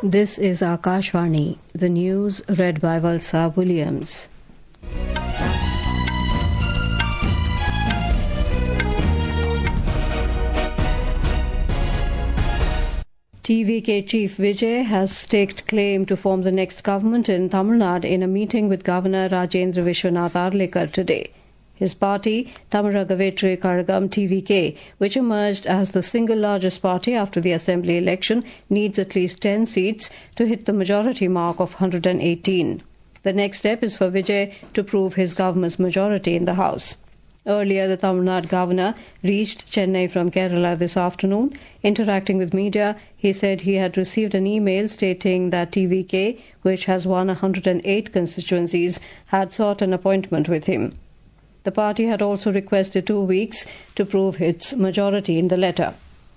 This is Akashvani, the news read by Valsa Williams. TVK Chief Vijay has staked claim to form the next government in Tamil Nadu in a meeting with Governor Rajendra Vishwanath Arlikar today. His party, Tamaraga Vetri Karagam TVK, which emerged as the single largest party after the assembly election, needs at least 10 seats to hit the majority mark of 118. The next step is for Vijay to prove his government's majority in the House. Earlier, the Tamil Nadu governor reached Chennai from Kerala this afternoon. Interacting with media, he said he had received an email stating that TVK, which has won 108 constituencies, had sought an appointment with him. The party had also requested 2 weeks to prove its majority in the letter.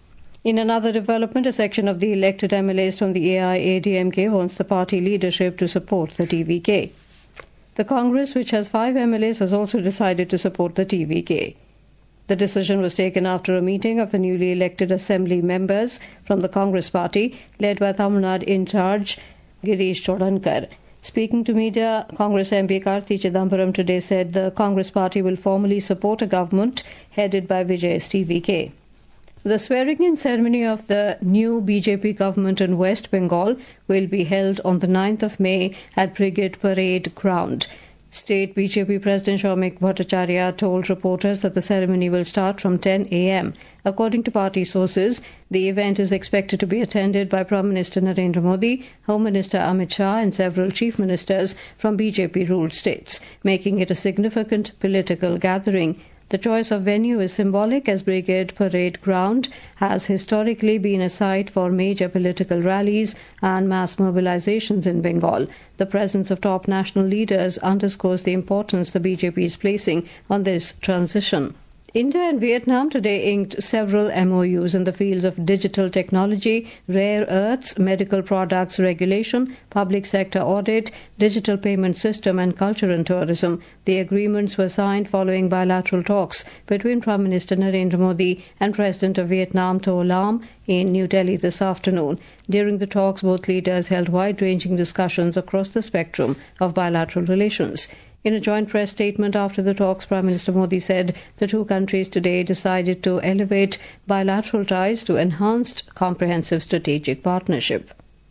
In another development, a section of the elected MLAs from the AIADMK wants the party leadership to support the TVK. The Congress, which has 5 MLAs, has also decided to support the TVK. The decision was taken after a meeting of the newly elected assembly members from the Congress party, led by Tamil Nadu in charge Girish Chodankar. Speaking to media, Congress MP Karthi Chidambaram today said the Congress party will formally support a government headed by Vijay's TVK. The swearing-in ceremony of the new BJP government in West Bengal will be held on the 9th of May at Brigade Parade Ground. State BJP President Soumik Bhattacharya told reporters that the ceremony will start from 10 a.m. According to party sources, the event is expected to be attended by Prime Minister Narendra Modi, Home Minister Amit Shah and several chief ministers from BJP-ruled states, making it a significant political gathering. The choice of venue is symbolic as Brigade Parade Ground has historically been a site for major political rallies and mass mobilizations in Bengal. The presence of top national leaders underscores the importance the BJP is placing on this transition. India and Vietnam today inked several MOUs in the fields of digital technology, rare earths, medical products regulation, public sector audit, digital payment system and culture and tourism. The agreements were signed following bilateral talks between Prime Minister Narendra Modi and President of Vietnam To Lam in New Delhi this afternoon. During the talks, both leaders held wide-ranging discussions across the spectrum of bilateral relations. In a joint press statement after the talks, Prime Minister Modi said the two countries today decided to elevate bilateral ties to enhanced comprehensive strategic partnership.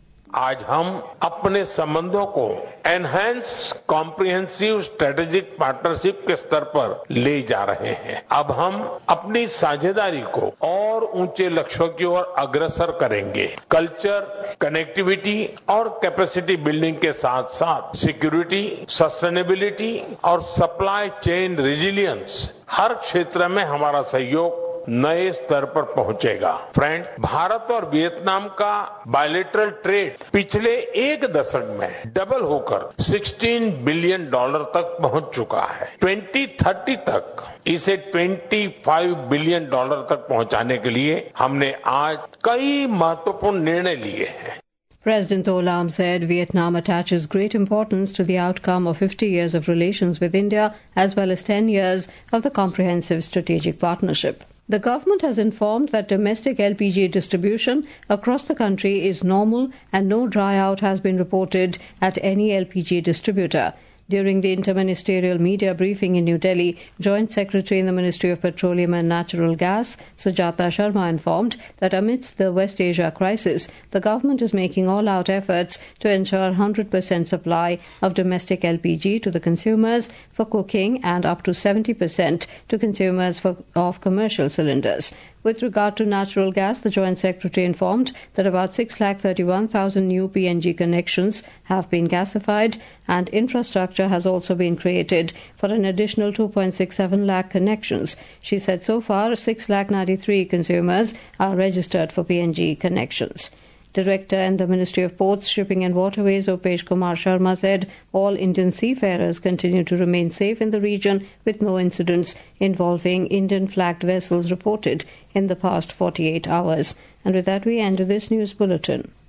आज हम अपने संबंधों को enhance comprehensive strategic partnership के स्तर पर ले जा रहे हैं। अब हम अपनी साझेदारी को और ऊंचे लक्ष्यों की ओर अग्रसर करेंगे। कल्चर, कनेक्टिविटी और कैपेसिटी बिल्डिंग के साथ साथ सिक्योरिटी, सस्टेनेबिलिटी और सप्लाई चेन रेजिलियंस हर क्षेत्र में हमारा सहयोग नए स्तर पर पहुंचेगा। फ्रेंड्स, भारत और वियतनाम का बायलैटरल ट्रेड पिछले 1 दशक में डबल होकर $16 बिलियन तक पहुंच चुका है। 2030 तक इसे $25 बिलियन तक पहुंचाने के लिए हमने आज कई महत्वपूर्ण निर्णय लिए हैं। President To Lam said Vietnam attaches great importance to the outcome of 50 years of relations with India as well as 10 years of the comprehensive strategic partnership. The government has informed that domestic LPG distribution across the country is normal and no dry out has been reported at any LPG distributor. During the interministerial media briefing in New Delhi, Joint Secretary in the Ministry of Petroleum and Natural Gas, Sujata Sharma, informed that amidst the West Asia crisis, the government is making all-out efforts to ensure 100% supply of domestic LPG to the consumers for cooking and up to 70% to consumers of commercial cylinders. With regard to natural gas, the Joint Secretary informed that about 631,000 new PNG connections have been gasified and infrastructure has also been created for an additional 2.67 lakh connections. She said so far 6,93,000 consumers are registered for PNG connections. Director in the Ministry of Ports, Shipping and Waterways, Upesh Kumar Sharma, said all Indian seafarers continue to remain safe in the region with no incidents involving Indian-flagged vessels reported in the past 48 hours. And with that, we end this news bulletin.